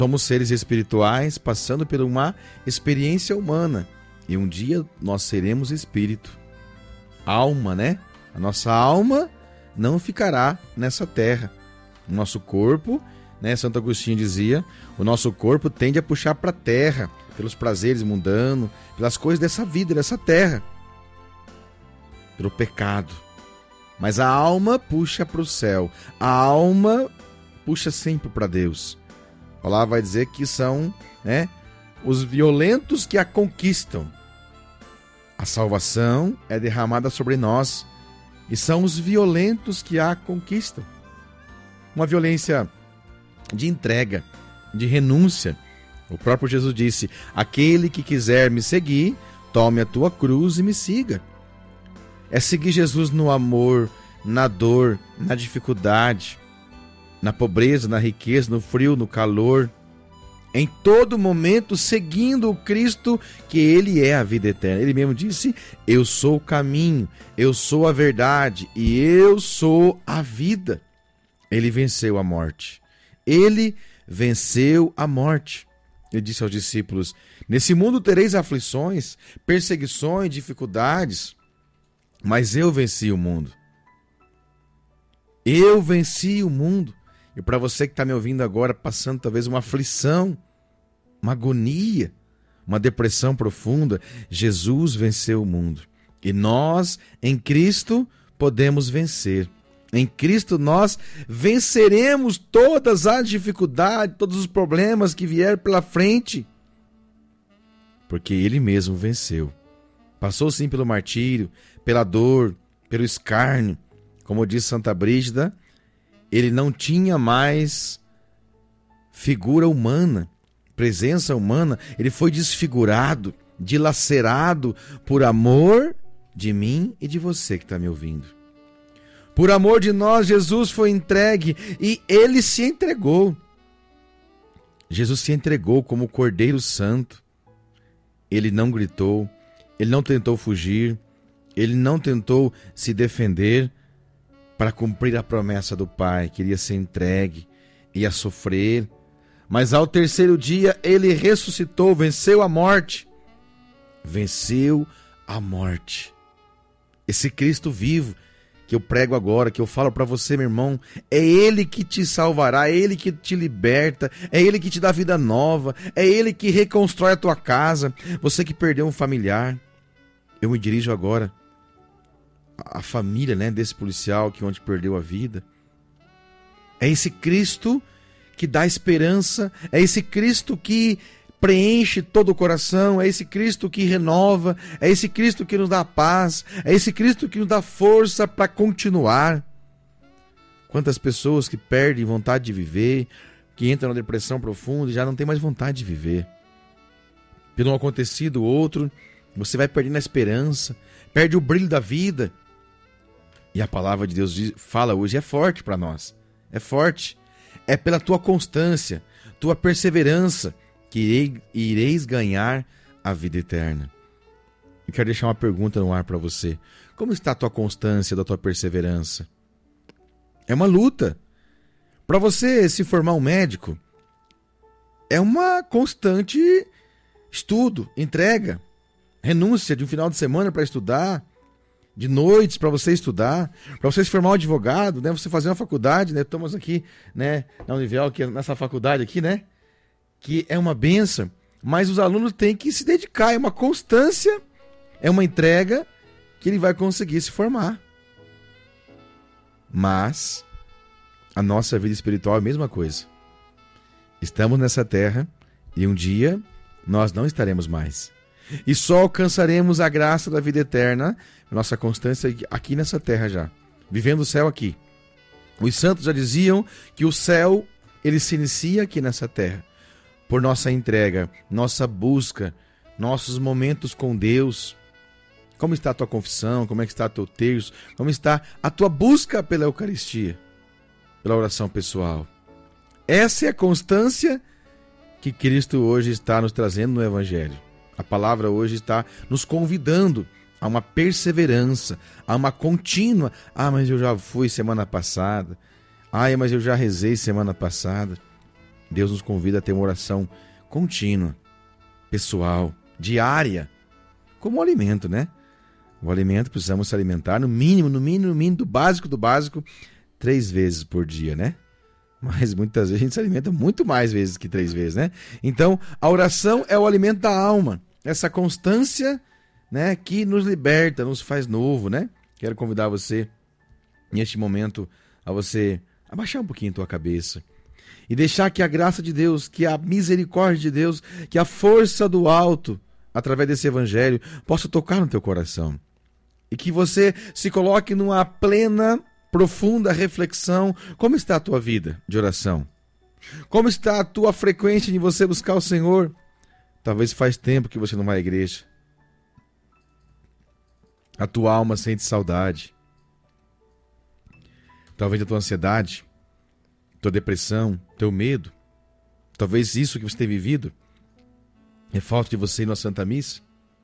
Somos seres espirituais passando por uma experiência humana. E um dia nós seremos espírito. Alma, né? A nossa alma não ficará nessa terra. O nosso corpo, né? Santo Agostinho dizia, o nosso corpo tende a puxar para a terra, pelos prazeres mundanos, pelas coisas dessa vida, dessa terra, pelo pecado. Mas a alma puxa para o céu. A alma puxa sempre para Deus. A palavra vai dizer que são, né, os violentos que a conquistam. A salvação é derramada sobre nós e são os violentos que a conquistam. Uma violência de entrega, de renúncia. O próprio Jesus disse, aquele que quiser me seguir, tome a tua cruz e me siga. É seguir Jesus no amor, na dor, na dificuldade, na pobreza, na riqueza, no frio, no calor. Em todo momento, seguindo o Cristo, que Ele é a vida eterna. Ele mesmo disse, eu sou o caminho, eu sou a verdade e eu sou a vida. Ele venceu a morte. Ele venceu a morte. Ele disse aos discípulos, nesse mundo tereis aflições, perseguições, dificuldades, mas eu venci o mundo. Eu venci o mundo. E para você que está me ouvindo agora, passando talvez uma aflição, uma agonia, uma depressão profunda, Jesus venceu o mundo. E nós, em Cristo, podemos vencer. Em Cristo nós venceremos todas as dificuldades, todos os problemas que vierem pela frente. Porque Ele mesmo venceu. Passou sim pelo martírio, pela dor, pelo escárnio. Como diz Santa Brígida, Ele não tinha mais figura humana, presença humana. Ele foi desfigurado, dilacerado por amor de mim e de você que está me ouvindo. Por amor de nós, Jesus foi entregue e Ele se entregou. Jesus se entregou como o Cordeiro Santo. Ele não gritou, Ele não tentou fugir, Ele não tentou se defender para cumprir a promessa do Pai. Queria ser entregue, ia sofrer. Mas ao terceiro dia, Ele ressuscitou, venceu a morte. Venceu a morte. Esse Cristo vivo que eu prego agora, que eu falo para você, meu irmão, é Ele que te salvará, é Ele que te liberta, é Ele que te dá vida nova, é Ele que reconstrói a tua casa. Você que perdeu um familiar, eu me dirijo agora à família, né, desse policial que ontem perdeu a vida. É esse Cristo que dá esperança, é esse Cristo que preenche todo o coração, é esse Cristo que renova, é esse Cristo que nos dá paz, é esse Cristo que nos dá força para continuar. Quantas pessoas que perdem vontade de viver, que entram na depressão profunda e já não tem mais vontade de viver. Pelo um acontecido outro, você vai perdendo a esperança, perde o brilho da vida. E a palavra de Deus fala hoje, é forte para nós, é forte. É pela tua constância, tua perseverança, que ireis ganhar a vida eterna. Eu quero deixar uma pergunta no ar para você. Como está a tua constância, da tua perseverança? É uma luta. Para você se formar um médico, é uma constante estudo, entrega, renúncia de um final de semana para estudar, de noites para você estudar, para você se formar um advogado, né? Você fazer uma faculdade, né? Estamos aqui, né, na Univel, aqui, nessa faculdade aqui, né? Que é uma bênção, mas os alunos têm que se dedicar, é uma constância, é uma entrega que ele vai conseguir se formar. Mas a nossa vida espiritual é a mesma coisa. Estamos nessa terra e um dia nós não estaremos mais. E só alcançaremos a graça da vida eterna, nossa constância aqui nessa terra já, vivendo o céu aqui. Os santos já diziam que o céu, ele se inicia aqui nessa terra. Por nossa entrega, nossa busca, nossos momentos com Deus. Como está a tua confissão? Como é que está o teu terço? Como está a tua busca pela Eucaristia? Pela oração pessoal? Essa é a constância que Cristo hoje está nos trazendo no Evangelho. A palavra hoje está nos convidando a uma perseverança, a uma contínua. Ah, mas eu já fui semana passada. Ah, mas eu já rezei semana passada. Deus nos convida a ter uma oração contínua, pessoal, diária, como o alimento, né? O alimento, precisamos se alimentar no mínimo, do básico, 3 vezes por dia, né? Mas muitas vezes a gente se alimenta muito mais vezes que 3 vezes, né? Então, a oração é o alimento da alma. Essa constância, né, que nos liberta, nos faz novo, né? Quero convidar você, neste momento, a você abaixar um pouquinho a tua cabeça e deixar que a graça de Deus, que a misericórdia de Deus, que a força do alto, através desse evangelho, possa tocar no teu coração. E que você se coloque numa plena, profunda reflexão. Como está a tua vida de oração? Como está a tua frequência de você buscar o Senhor? Talvez faz tempo que você não vai à igreja. A tua alma sente saudade. Talvez a tua ansiedade, tua depressão, teu medo. Talvez isso que você tem vivido é falta de você ir na Santa Missa,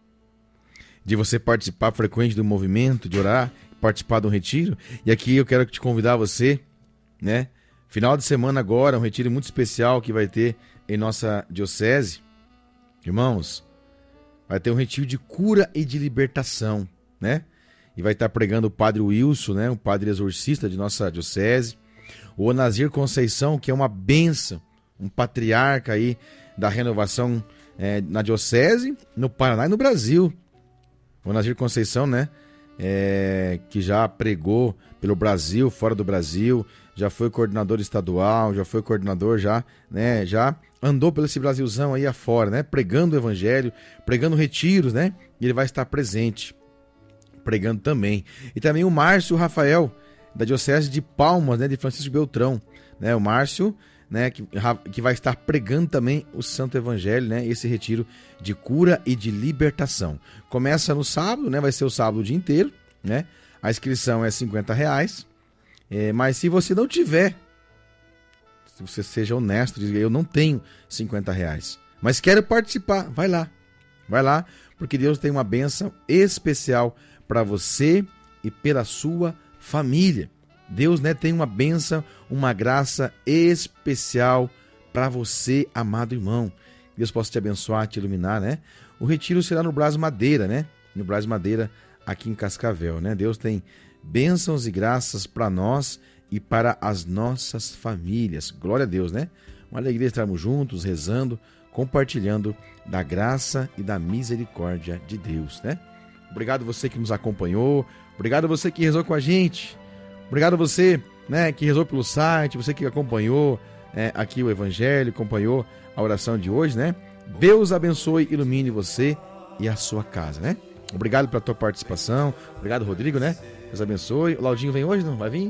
de você participar frequente do movimento, de orar, participar de um retiro. E aqui eu quero te convidar você, né? Final de semana agora, um retiro muito especial que vai ter em nossa diocese. Irmãos, vai ter um retiro de cura e de libertação, né? E vai estar pregando o Padre Wilson, né? O padre exorcista de nossa diocese. O Onazir Conceição, que é uma bênção, um patriarca aí da renovação na diocese, no Paraná e no Brasil. O Onazir Conceição, né? Que já pregou pelo Brasil, fora do Brasil, já foi coordenador estadual, já foi coordenador, já andou pelo esse Brasilzão aí afora, né? Pregando o evangelho, pregando retiros, né? E ele vai estar presente, pregando também. E também o Márcio Rafael, da Diocese de Palmas, né? De Francisco Beltrão, né? O Márcio, né? Que vai estar pregando também o Santo Evangelho, né? Esse retiro de cura e de libertação. Começa no sábado, né? Vai ser o sábado o dia inteiro, né? A inscrição é R$50. Mas se você não tiver, se você seja honesto, diga, eu não tenho R$50, mas quero participar, vai lá, porque Deus tem uma bênção especial para você e pela sua família. Deus, né, tem uma bênção, uma graça especial para você, amado irmão. Deus possa te abençoar, te iluminar, né? O retiro será no Brás Madeira, né? No Brás Madeira, aqui em Cascavel, né? Deus tem bênçãos e graças para nós e para as nossas famílias. Glória a Deus, né? Uma alegria estarmos juntos, rezando, compartilhando da graça e da misericórdia de Deus, né? Obrigado você que nos acompanhou, obrigado você que rezou com a gente, obrigado você, né, que rezou pelo site, você que acompanhou aqui o Evangelho, acompanhou a oração de hoje, né? Deus abençoe, ilumine você e a sua casa, né? Obrigado pela tua participação, obrigado Rodrigo, né? Deus abençoe. O Laudinho vem hoje, não vai vir?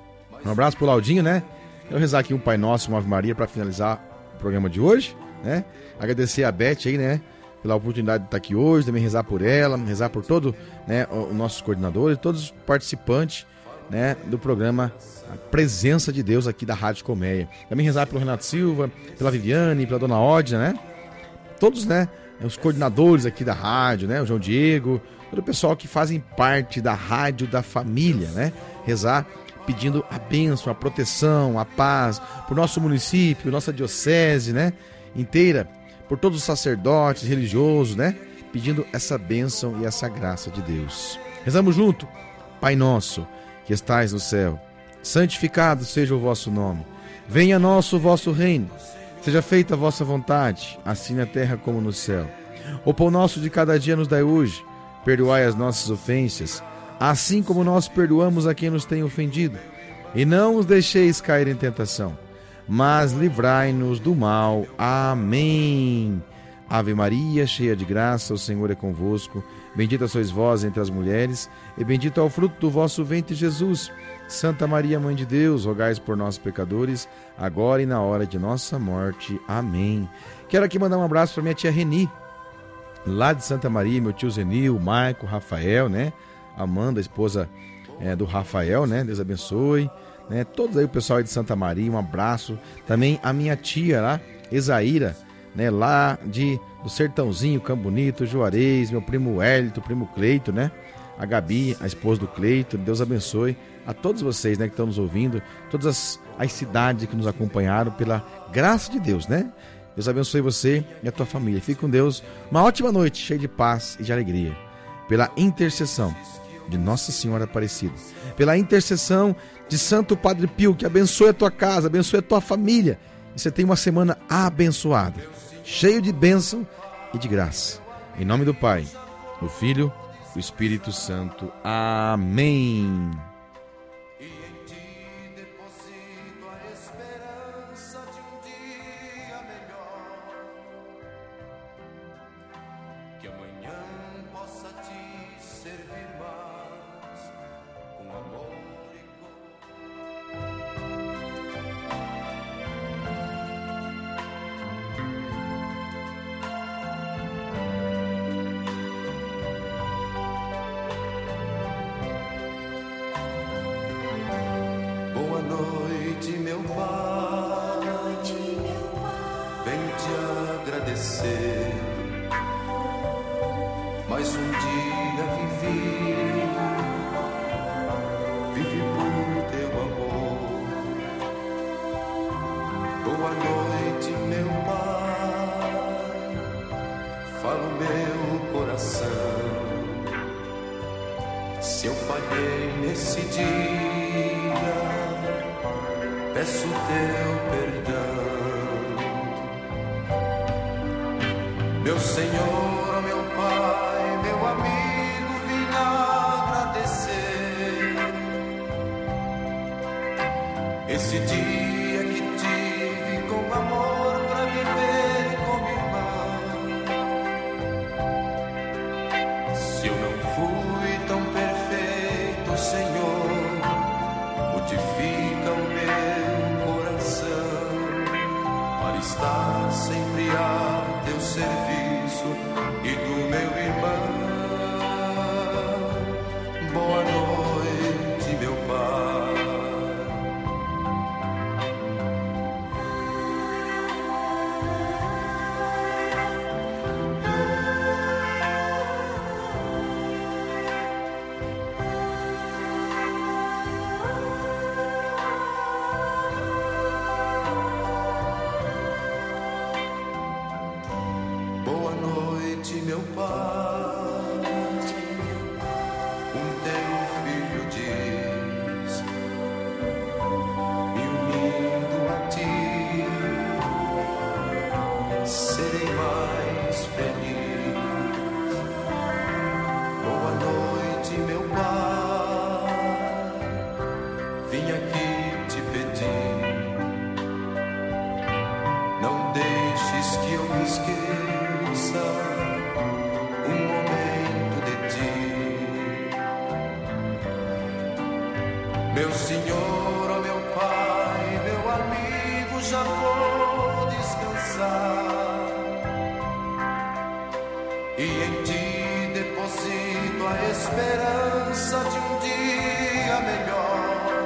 Um abraço pro Laudinho, né? Eu rezar aqui um Pai Nosso, uma Ave Maria para finalizar o programa de hoje, né? Agradecer a Beth aí, né? Pela oportunidade de estar aqui hoje, também rezar por ela, rezar por todo, né, os nossos coordenadores, todos os participantes, né, do programa A Presença de Deus aqui da Rádio Colmeia. Também rezar pelo Renato Silva, pela Viviane, pela Dona Odna, né? Todos, né, os coordenadores aqui da rádio, né? O João Diego, todo o pessoal que fazem parte da rádio da família, né? Rezar pedindo a bênção, a proteção, a paz por nosso município, nossa diocese, né? Inteira, por todos os sacerdotes religiosos, né? Pedindo essa bênção e essa graça de Deus. Rezamos junto. Pai nosso, que estais no céu, santificado seja o vosso nome. Venha a nós o vosso reino. Seja feita a vossa vontade, assim na terra como no céu. O pão nosso de cada dia nos dai hoje. Perdoai as nossas ofensas, assim como nós perdoamos a quem nos tem ofendido. E não os deixeis cair em tentação, mas livrai-nos do mal. Amém. Ave Maria, cheia de graça, o Senhor é convosco. Bendita sois vós entre as mulheres, e bendito é o fruto do vosso ventre, Jesus. Santa Maria, Mãe de Deus, rogai por nós, pecadores, agora e na hora de nossa morte. Amém. Quero aqui mandar um abraço para minha tia Reni, lá de Santa Maria, meu tio Zenil, Maico, Rafael, né? Amanda, esposa do Rafael, né? Deus abençoe. Né? Todos aí, o pessoal aí de Santa Maria, um abraço. Também a minha tia lá, Esaíra, né? Lá do Sertãozinho, Campo Bonito, Juarez, meu primo Hélito, primo Cleito, né? A Gabi, a esposa do Cleito. Deus abençoe a todos vocês, né, que estão nos ouvindo, todas as cidades que nos acompanharam, pela graça de Deus, né? Deus abençoe você e a tua família. Fique com Deus. Uma ótima noite, cheia de paz e de alegria. Pela intercessão de Nossa Senhora Aparecida, pela intercessão de Santo Padre Pio, que abençoe a tua casa, abençoe a tua família. E você tenha uma semana abençoada, cheio de bênção e de graça. Em nome do Pai, do Filho, do Espírito Santo. Amém. Boa noite, meu Pai, venho te agradecer. Mais um dia vivi por teu amor. Boa noite, meu Pai, fala o meu coração. Se eu falhei nesse dia, peço teu perdão. Meu Senhor, oh meu Pai, meu amigo, vim agradecer esse dia que tive com amor pra viver como irmão. Se eu não fui tão perfeito, Senhor, modifica o meu coração para estar sempre a teu serviço e do meu irmão. Boa noite, meu Pai. Boa noite, meu Pai. Um teu filho diz, me unindo a ti, serei mais feliz. Boa noite, meu Pai. Vim aqui te pedir, não deixes que eu me esqueça um momento de ti. Meu Senhor, oh meu Pai, meu amigo, já vou descansar e em ti deposito a esperança de um dia melhor,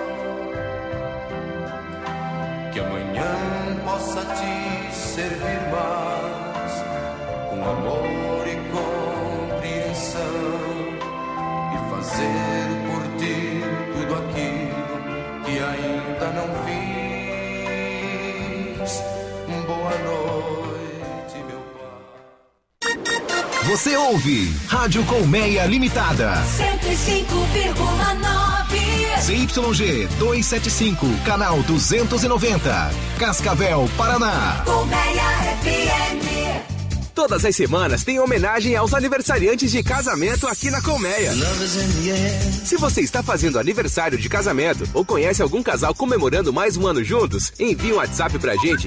que amanhã possa te servir mais com amor e compreensão e fazer por ti tudo aquilo que ainda não fiz. Boa noite, meu Pai. Você ouve Rádio Colmeia Limitada. 105,9. ZYG 275, canal 290. Cascavel, Paraná. Colmeia FM. Todas as semanas tem homenagem aos aniversariantes de casamento aqui na Colmeia. Se você está fazendo aniversário de casamento ou conhece algum casal comemorando mais um ano juntos, envie um WhatsApp pra gente,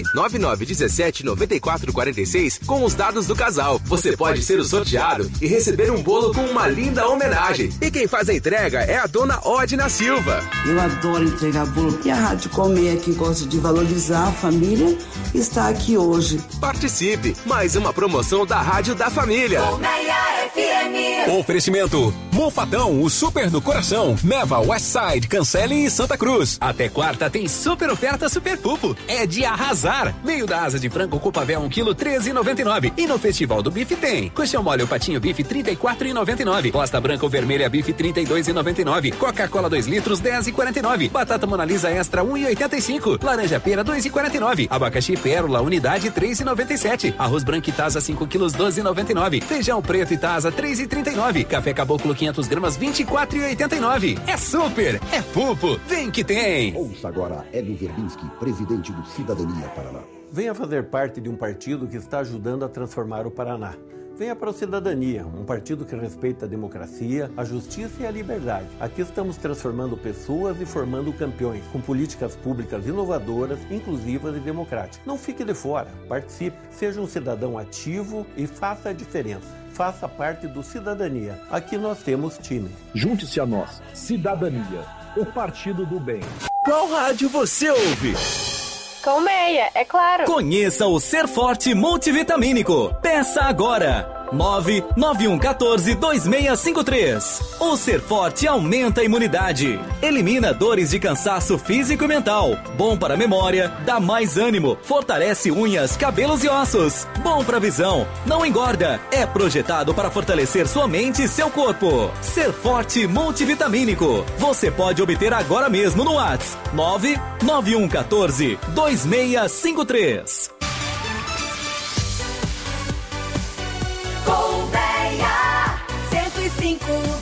999179446, com os dados do casal. Você pode ser o sorteado e receber um bolo com uma linda homenagem. E quem faz a entrega é a dona Odina Silva. Eu adoro entregar bolo. E a Rádio Colmeia, que gosta de valorizar a família, está aqui hoje. Participe! Mais uma promoção da Rádio da Família. Colmeia FM. Oferecimento Monfatão, o super do coração. Neva, Westside, Cancelem e Santa Cruz. Até quarta tem super oferta Super Pupo. É de arrasar. Meio da asa de frango Copavel 1 kg, R$13,99. E no Festival do Bife tem coxão mole ou patinho bife, R$34,99. Posta branca ou vermelha bife, R$32,99. Coca-Cola 2 litros, R$10,49. Batata Mona Lisa Extra, R$1,85. Laranja pera, R$2,49. Abacaxi Pérola, unidade, R$3,97. Arroz branco e taza 5 kg, R$12,99. Feijão preto e taza, R$3,39. Café Caboclo 500 gramas, R$24,89. É super, é Pupo, vem que tem. Ouça agora Hélio Verbinski, presidente do Cidadania Paraná. Venha fazer parte de um partido que está ajudando a transformar o Paraná. Venha para o Cidadania, um partido que respeita a democracia, a justiça e a liberdade. Aqui estamos transformando pessoas e formando campeões, com políticas públicas inovadoras, inclusivas e democráticas. Não fique de fora, participe, seja um cidadão ativo e faça a diferença. Faça parte do Cidadania. Aqui nós temos time. Junte-se a nós. Cidadania, o partido do bem. Qual rádio você ouve? Colmeia, é claro. Conheça o Ser Forte Multivitamínico. Peça agora. 991142653. O Ser Forte aumenta a imunidade, elimina dores de cansaço físico e mental, bom para a memória, dá mais ânimo, fortalece unhas, cabelos e ossos, bom para a visão, não engorda, é projetado para fortalecer sua mente e seu corpo. Ser Forte Multivitamínico. Você pode obter agora mesmo no WhatsApp 991142653. Colmeia 105,9.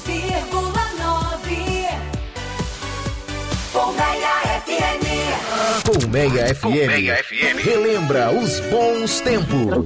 Colmeia FM. Colmeia FM. Relembra os bons tempos.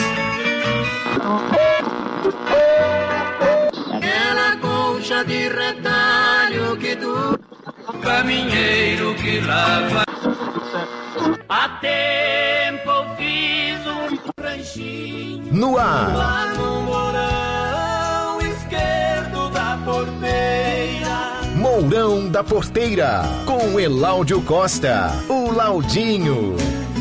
Aquela concha de retalho que tu, caminheiro que lava. Há tempo eu fiz um ranchinho no ar. Lá no Mourão esquerdo da porteira. Mourão da Porteira, com Eláudio Costa, o Laudinho.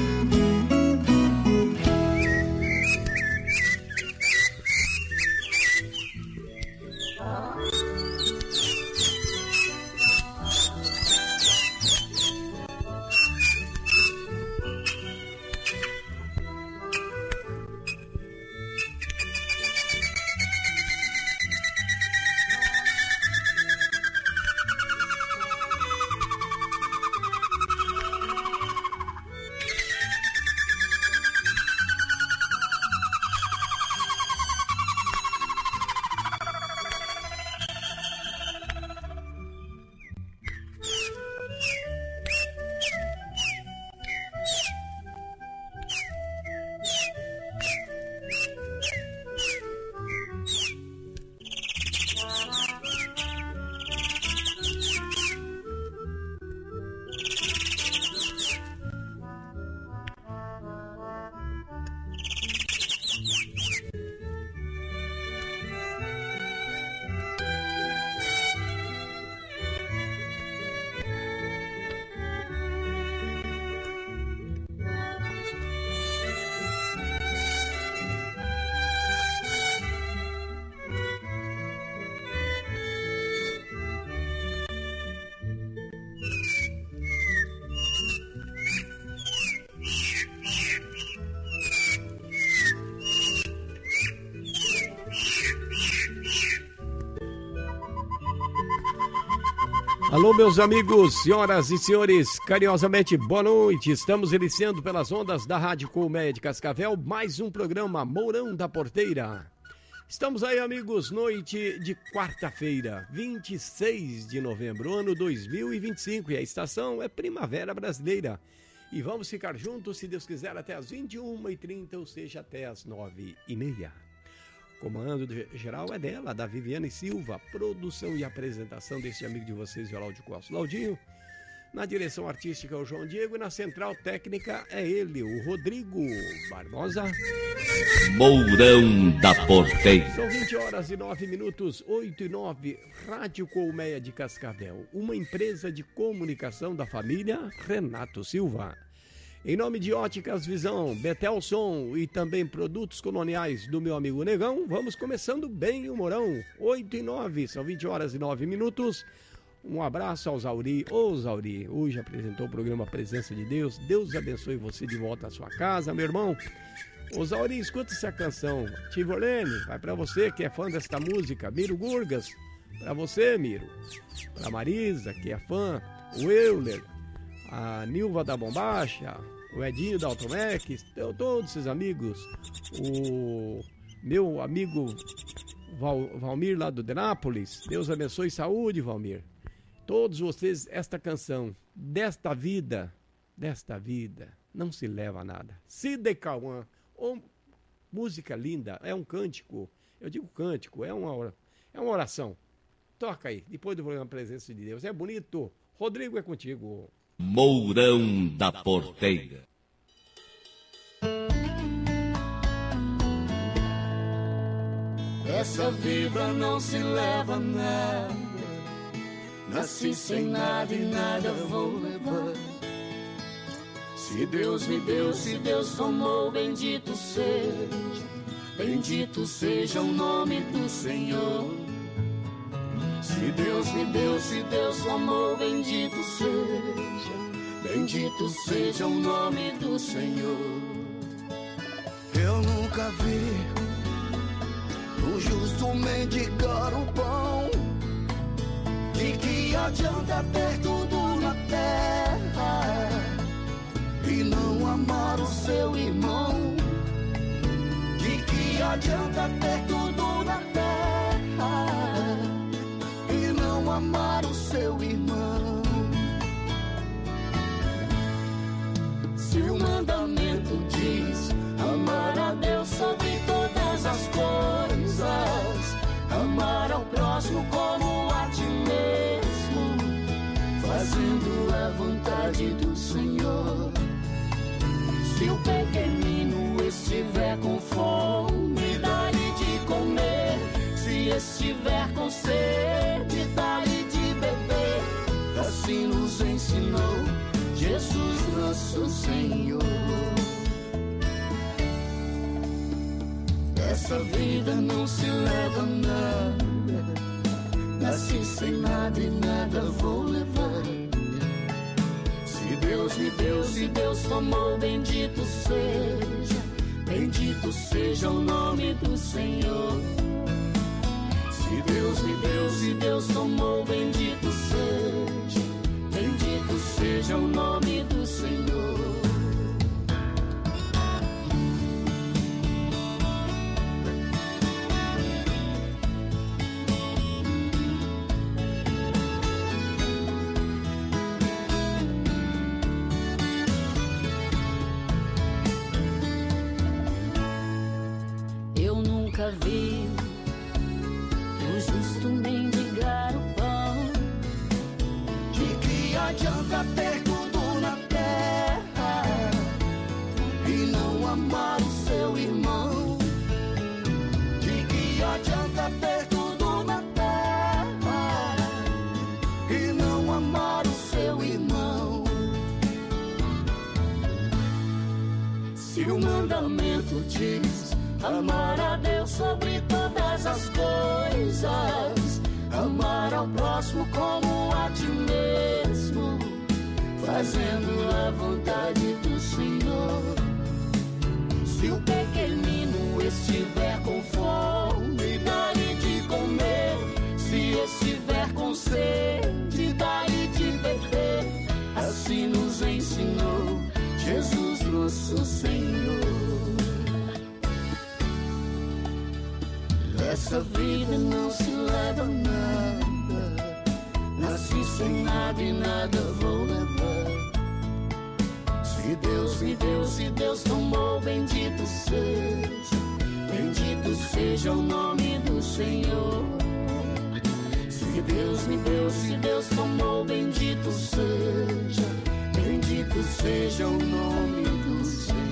Alô, meus amigos, senhoras e senhores, carinhosamente, boa noite. Estamos iniciando pelas ondas da Rádio Colmeia de Cascavel, mais um programa Mourão da Porteira. Estamos aí, amigos, noite de quarta-feira, 26 de novembro, ano 2025, e a estação é Primavera Brasileira. E vamos ficar juntos, se Deus quiser, até as 21h30, ou seja, até as 9h30. Comando geral é dela, da Viviane Silva, produção e apresentação desse amigo de vocês, o Eláudio Costa, Laudinho. Na direção artística, o João Diego, e na central técnica é ele, o Rodrigo Barbosa. Mourão da Porteira. São 20h09, 8h09, Rádio Colmeia de Cascavel, uma empresa de comunicação da família Renato Silva. Em nome de Óticas Visão, Betelson e também produtos coloniais do meu amigo Negão, vamos começando bem o Morão, 8h09, são 20 horas e 9 minutos. Um abraço ao Zauri. Ô Zauri, hoje apresentou o programa Presença de Deus. Deus abençoe você de volta à sua casa, meu irmão. Ô Zauri, escuta essa canção. Tivolene, vai pra você que é fã desta música. Miro Gurgas, pra você, Miro. Pra Marisa, que é fã. O Euler, a Nilva da Bombacha, o Edinho da Automec, todos esses amigos. O meu amigo Valmir lá do Denápolis. Deus abençoe saúde, Valmir. Todos vocês, esta canção, desta vida, não se leva a nada. Sidney Cauã, música linda, é um cântico, eu digo cântico, é uma oração. Toca aí, depois do programa Presença de Deus, é bonito. Rodrigo, é contigo. Mourão da Porteira. Essa vida não se leva a nada. Nasci sem nada e nada vou levar. Se Deus me deu, se Deus tomou, bendito seja o nome do Senhor. Se Deus me deu, se Deus tomou, bendito seja o nome do Senhor. Eu nunca vi o justo mendigar o pão. De que adianta ter tudo na terra e não amar o seu irmão? De que adianta ter tudo na terra e não amar o seu irmão? Se o mandamento diz amar a Deus sobre todas as coisas, amar ao próximo como a ti mesmo, fazendo a vontade do Senhor. Se o pequenino estiver com fome, dá-lhe de comer. Se estiver com sede, dá-lhe de beber. Assim nos ensinou Jesus nosso Senhor. Essa vida não se leva a nada. Nasci sem nada e nada vou levar. Se Deus me deu, se Deus tomou, bendito seja o nome do Senhor. Se Deus me deu, se Deus tomou, bendito seja o nome do Senhor. Nunca vi o justo mendigar o pão. De que adianta ter tudo na terra e não amar o seu irmão? De que adianta ter tudo na terra e não amar o seu irmão? Se o mandamento diz amar a Deus sobre todas as coisas, amar ao próximo como a ti mesmo, fazendo a vontade do Senhor. Se o pequenino estiver com fome, dá-lhe de comer. Se estiver com sede, dá-lhe de beber. Assim nos ensinou Jesus nosso Senhor. Essa vida não se leva a nada. Nasci sem nada e nada vou levar. Se Deus me deu, se Deus tomou, bendito seja o nome do Senhor. Se Deus me deu, se Deus tomou, bendito seja o nome do Senhor.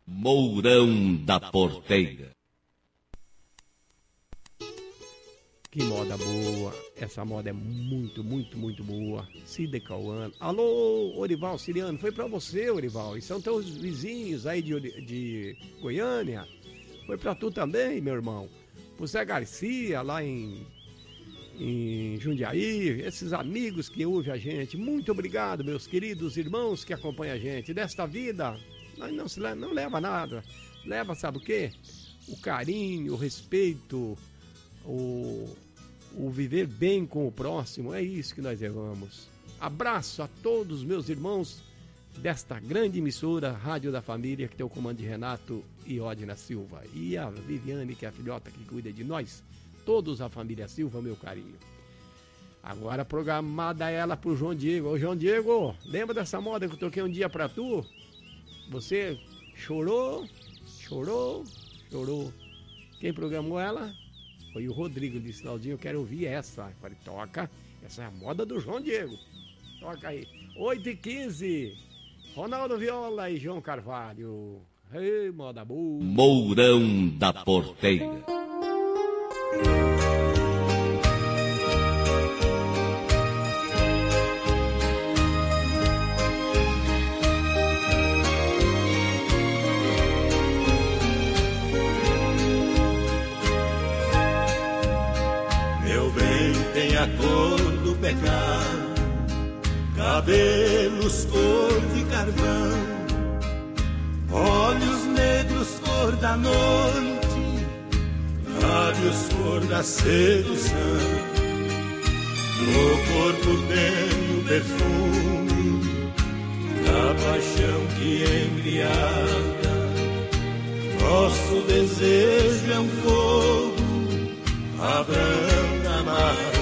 Mourão da Porteira. Que moda boa. Essa moda é muito, muito, muito boa. Cida Cauã. Alô, Orival Siriano. Foi pra você, Orival. E são teus vizinhos aí de Goiânia. Foi pra tu também, meu irmão. Pro Zé Garcia, lá em Jundiaí. Esses amigos que ouvem a gente. Muito obrigado, meus queridos irmãos que acompanham a gente. Desta vida, não leva nada. Leva, sabe o quê? O carinho, o respeito, o viver bem com o próximo, é isso que nós levamos. Abraço a todos os meus irmãos desta grande emissora Rádio da Família, que tem o comando de Renato e Odina Silva. E a Viviane, que é a filhota que cuida de nós, todos a família Silva, meu carinho. Agora programada ela pro João Diego. Ô João Diego, lembra dessa moda que eu toquei um dia pra tu? Você chorou. Quem programou ela? Foi o Rodrigo, disse, Claudinho, eu quero ouvir essa. Eu falei, toca, essa é a moda do João Diego. Toca aí. 8h15, Ronaldo Viola e João Carvalho. Ei, moda boa. Mourão da Porteira. A cor do pecado, cabelos cor de carvão, olhos negros cor da noite, lábios cor da sedução. No corpo tem o perfume da paixão que embriaga. Nosso desejo é um fogo, abranda mais.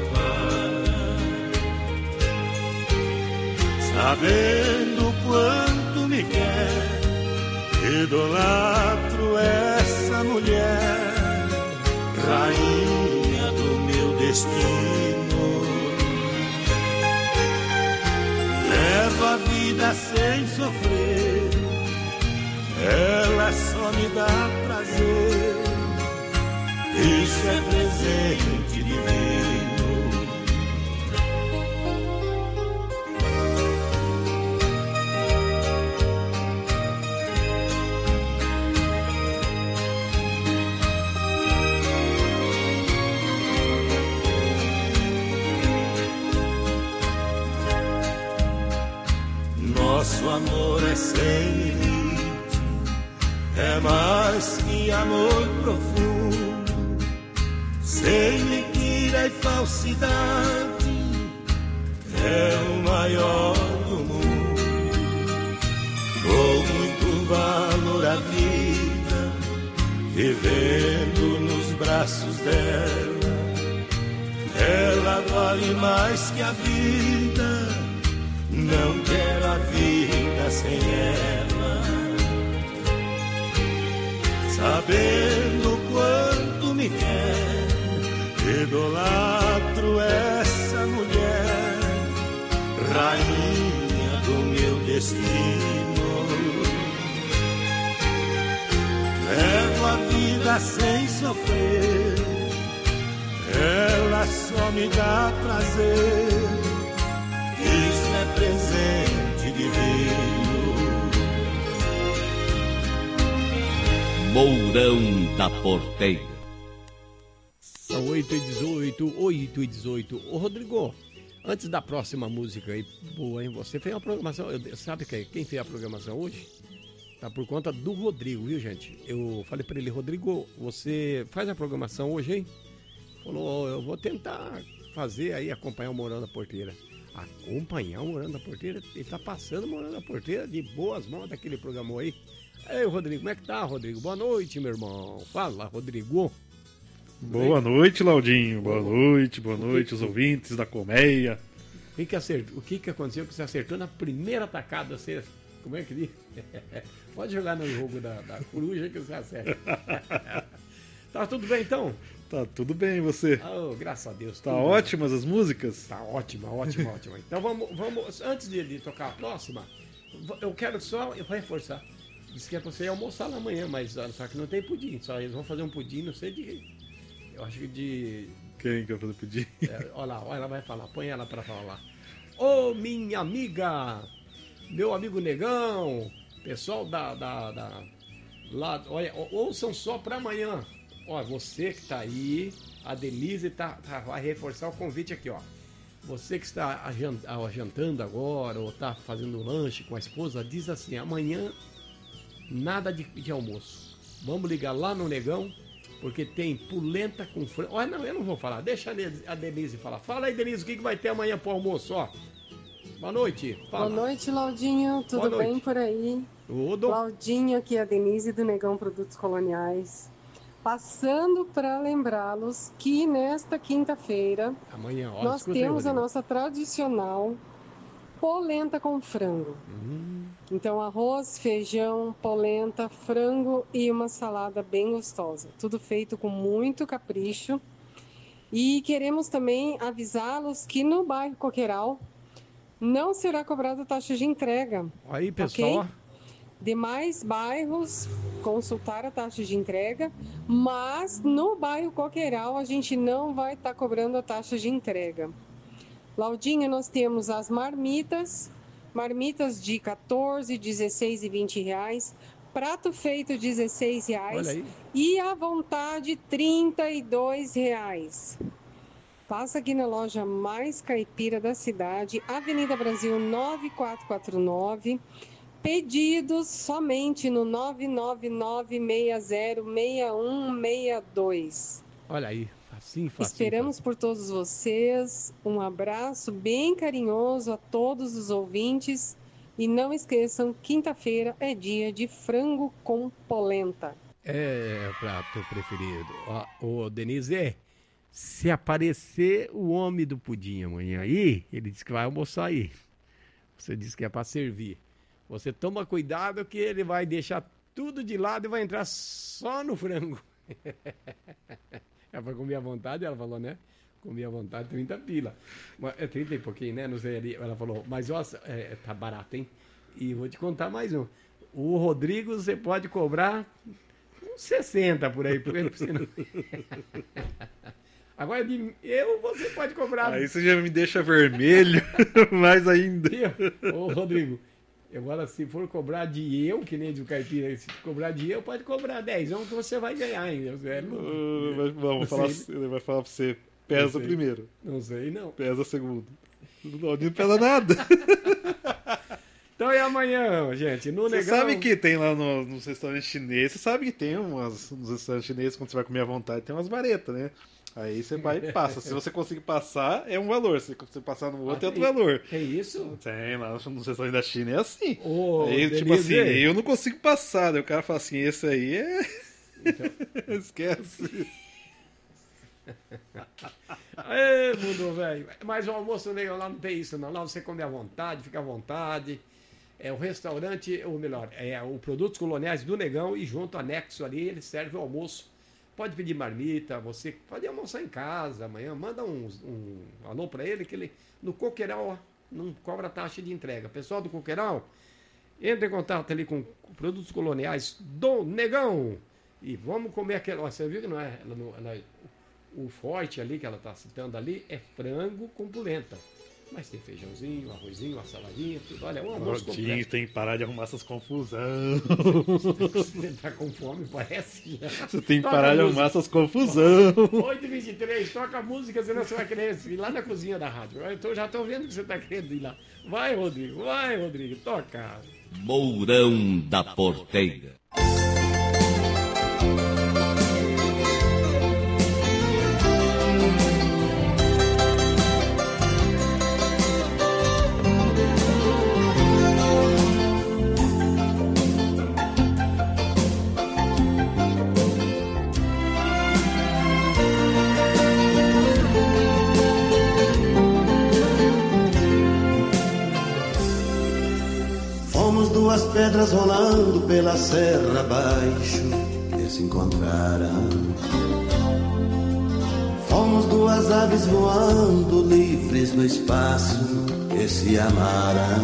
Sabendo quanto me quer, idolatro essa mulher, rainha do meu destino. Levo a vida sem sofrer, ela só me dá prazer. Isso é presente divino. Nosso amor é sem limite, é mais que amor profundo, sem mentira e falsidade, é o maior do mundo. Dou muito valor à vida, vivendo nos braços dela. Ela vale mais que a vida, não quero a vida sem ela. Sabendo quanto me quer, idolatro essa mulher, rainha do meu destino. Levo a vida sem sofrer, ela só me dá prazer. Isso é presente divino. Mourão da Porteira. São 8h18. Ô Rodrigo, antes da próxima música aí, boa, hein? Você fez a programação, sabe quem fez a programação hoje? Tá por conta do Rodrigo, viu, gente? Eu falei pra ele, Rodrigo, você faz a programação hoje, hein? Falou, eu vou tentar fazer aí, acompanhar o Mourão da Porteira. Acompanhar o Mourão da Porteira? Ele tá passando o Mourão da Porteira de boas mãos daquele programou aí. Ei, Rodrigo, como é que tá, Rodrigo? Boa noite, meu irmão. Fala, Rodrigo. Boa noite, Laudinho. Boa noite, os ouvintes da Colmeia. O que aconteceu que você acertou na primeira tacada? Você, como é que diz? Pode jogar no jogo da coruja que você acerta. Tá tudo bem, então? Tá tudo bem, e você? Oh, graças a Deus. Tá ótimas as músicas? Tá ótima. Então vamos antes de tocar a próxima, eu quero só reforçar. Disse que é pra você almoçar lá amanhã, mas só que não tem pudim. Só eles vão fazer um pudim, não sei eu acho que de Quem quer fazer pudim? Olha lá, ela vai falar, põe ela pra falar. Ô, minha amiga, meu amigo Negão, pessoal lá, olha, ouçam só pra amanhã. Ó, você que tá aí, a Denise vai reforçar o convite aqui, ó. Você que está jantando agora ou tá fazendo lanche com a esposa, diz assim, amanhã nada de almoço. Vamos ligar lá no Negão, porque tem polenta com frango. Olha, não, eu não vou falar, deixa a Denise falar. Fala aí, Denise, o que vai ter amanhã pro almoço, ó. Boa noite. Fala. Boa noite, Laudinho. Tudo bem por aí? Tudo. Laudinho, aqui é a Denise do Negão Produtos Coloniais. Passando para lembrá-los que nesta quinta-feira amanhã, ó, nós temos a nossa tradicional polenta com frango. Então, arroz, feijão, polenta, frango e uma salada bem gostosa. Tudo feito com muito capricho. E queremos também avisá-los que no bairro Coqueiral não será cobrada taxa de entrega. Aí, pessoal. Okay? Demais bairros consultar a taxa de entrega, mas no bairro Coqueiral a gente não vai estar cobrando a taxa de entrega. Laudinha, nós temos as marmitas de 14, 16 e 20 reais, prato feito 16 reais e à vontade 32 reais. Passa aqui na loja mais caipira da cidade, Avenida Brasil 9449, pedidos somente no 999606162. Olha aí, facinho. Esperamos por todos vocês. Um abraço bem carinhoso a todos os ouvintes. E não esqueçam, quinta-feira é dia de frango com polenta. É o prato preferido. Ô, Denise, se aparecer o homem do pudim amanhã aí, ele disse que vai almoçar aí. Você disse que é para servir. Você toma cuidado que ele vai deixar tudo de lado e vai entrar só no frango. Ela vai comer à vontade, ela falou, né? Comer à vontade, 30 pila. É 30 e pouquinho, né? Não sei ali. Ela falou, mas ó, tá barato, hein? E vou te contar mais um. O Rodrigo, você pode cobrar uns 60 por aí, por ele. Agora, você pode cobrar... Aí você já me deixa vermelho, mais ainda. Ô, Rodrigo... Agora, se for cobrar de eu, que nem do caipira, se cobrar de eu, pode cobrar 10, que você vai ganhar ainda. Vamos falar, ele vai falar pra você, pesa primeiro. Não sei, não. Pesa segundo. Não pesa nada. Então é amanhã, gente, no Negão. Você sabe que tem lá nos restaurantes chineses, você sabe que tem nos restaurantes chineses, quando você vai comer à vontade, tem umas varetas, né? Aí você vai e passa. Se você conseguir passar, é um valor. Se você passar no outro, é outro valor. É isso? Tem, lá no restaurante da China é assim. Aí, tipo assim, eu não consigo passar. Daí o cara fala assim, esse aí é... Então... Esquece. Ê, mundo velho. Mas o almoço legal lá não tem isso, não. Lá você come à vontade, fica à vontade. É o restaurante, ou melhor, é o Produtos Coloniais do Negão e junto, anexo ali, ele serve o almoço. Pode pedir marmita, você pode almoçar em casa amanhã, manda um alô para ele, que ele no Coqueiral não cobra taxa de entrega. Pessoal do Coqueiral, entre em contato ali com Produtos Coloniais do Negão e vamos comer aquele... Você viu que não é... o forte ali que ela está citando ali é frango com polenta. Mas tem feijãozinho, arrozinho, uma saladinha, tudo. Olha, um almoço completo. Tem que parar de arrumar essas confusões. Você tá com fome, parece. Você tem que parar de arrumar essas confusões. 8h23, toca a música, senão você vai querer ir lá na cozinha da rádio. Eu já tô vendo que você tá querendo ir lá. Vai, Rodrigo, toca. Mourão da Porteira. Duas pedras rolando pela serra abaixo que se encontraram. Fomos duas aves voando livres no espaço que se amaram.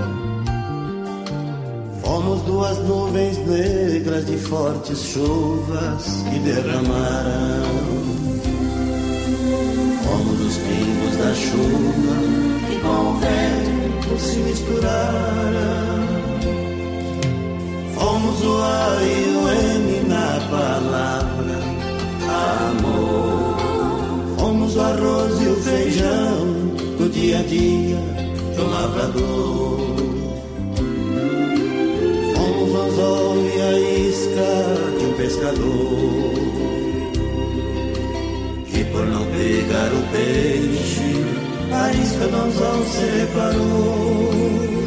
Fomos duas nuvens negras de fortes chuvas que derramaram. Fomos os pingos da chuva que com o vento se misturaram. Fomos o A e o M na palavra amor. Fomos o arroz e o feijão do dia a dia de um lavrador. Fomos o anzol e a isca de um pescador, que por não pegar o peixe, a isca do anzol se reparou.